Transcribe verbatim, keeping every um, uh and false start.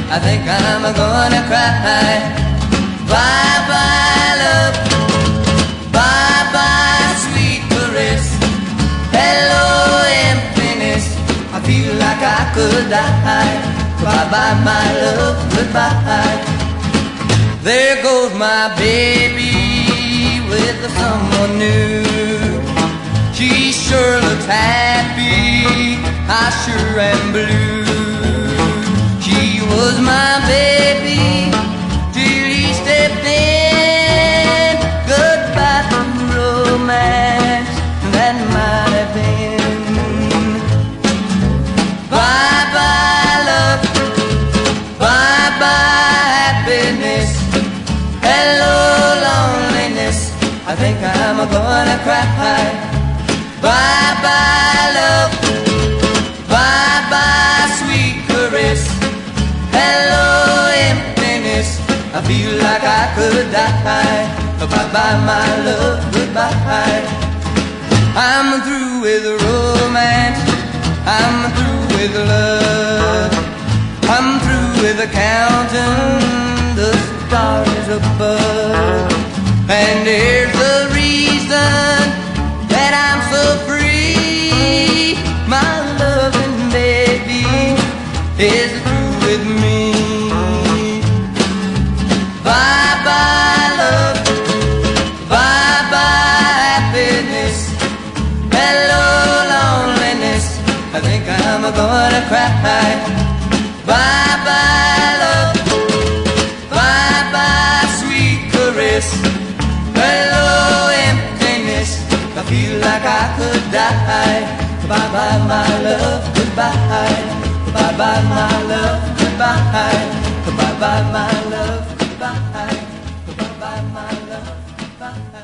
I think I'm gonna cry. Bye bye love, bye bye sweet caress. Hello emptiness, I feel like I could die. Bye bye my love, goodbye. There goes my baby with someone new. She sure looks happy, I sure am blue. She was my baby till he stepped in. Goodbye to romance that might have been. Bye bye love, bye bye happiness. Hello loneliness, I think I'm gonna cry. Bye bye love, bye bye sweet caress. Hello emptiness, I feel like I could die. Bye bye my love, goodbye. I'm through with romance, I'm through with love. I'm through with counting the stars above. And here's the reason that I'm so free. My loving baby is through with me. Bye bye love, bye bye happiness. Hello loneliness, I think I'm gonna cry. Bye bye love, bye bye sweet caress. Hello emptiness, I feel like I could die. Bye bye my love, goodbye. Bye bye my love, goodbye. Bye bye my love, goodbye. Bye bye my love, goodbye.